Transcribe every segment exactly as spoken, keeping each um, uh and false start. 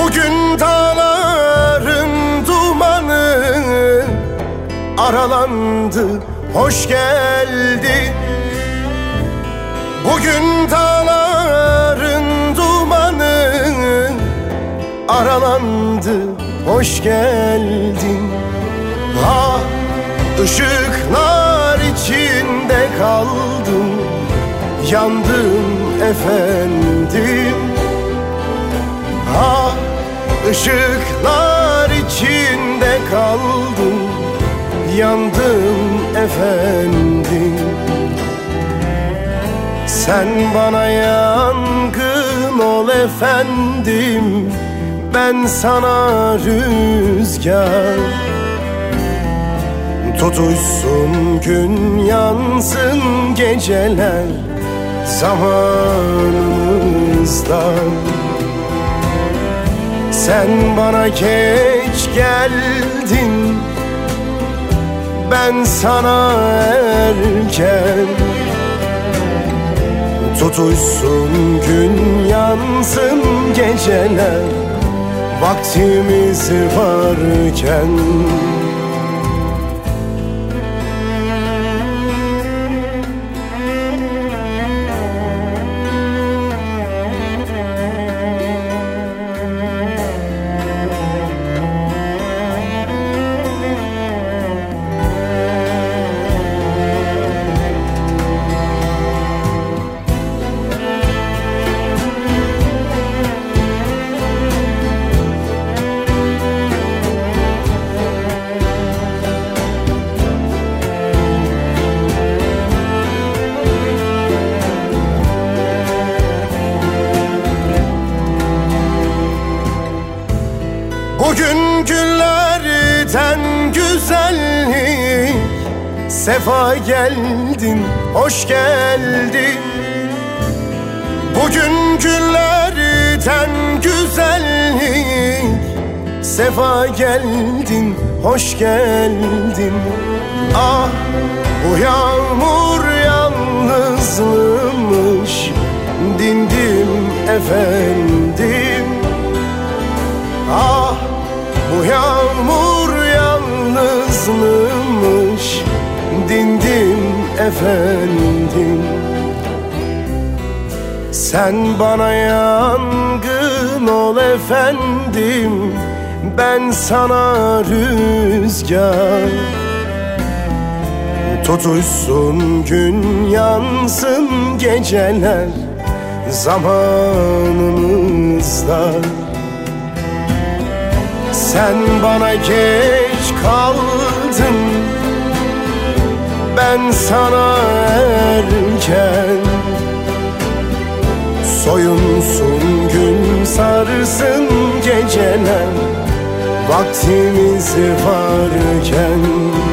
Bugün dağların dumanı aralandı, hoş geldin. Bugün dağların dumanı aralandı, hoş geldin. Ah, ışıklar içinde kaldım, yandım efendim. Ah, ışıklar içinde kaldım, yandım efendim. Sen bana yangın ol efendim, ben sana rüzgar. Tutuşsun gün, yansın geceler zamanımızda. Sen bana geç geldin, ben sana erken. Tutuşsun gün, yansın geceler vaktimiz varken. Bugün günlerden güzellik, sefa geldin, hoş geldin. Bugün günlerden güzellik, sefa geldin, hoş geldin. Ah, bu yağmur yalnızlığımış, dindim efendim. Ah, bu yağmur yalnızlığımış, dindim efendim. Sen bana yangın ol efendim, ben sana rüzgar. Tutuşsun gün, yansın geceler zamanımızda. Sen bana geç kaldın, ben sana erken. Soyunsun gün, sarsın geceler vaktimiz varken.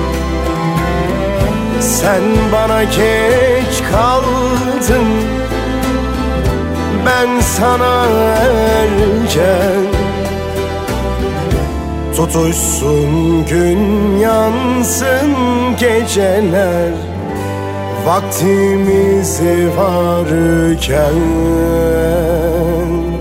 Sen bana geç kaldın, ben sana erken. Tutuşsun gün, yansın geceler vaktimiz varken.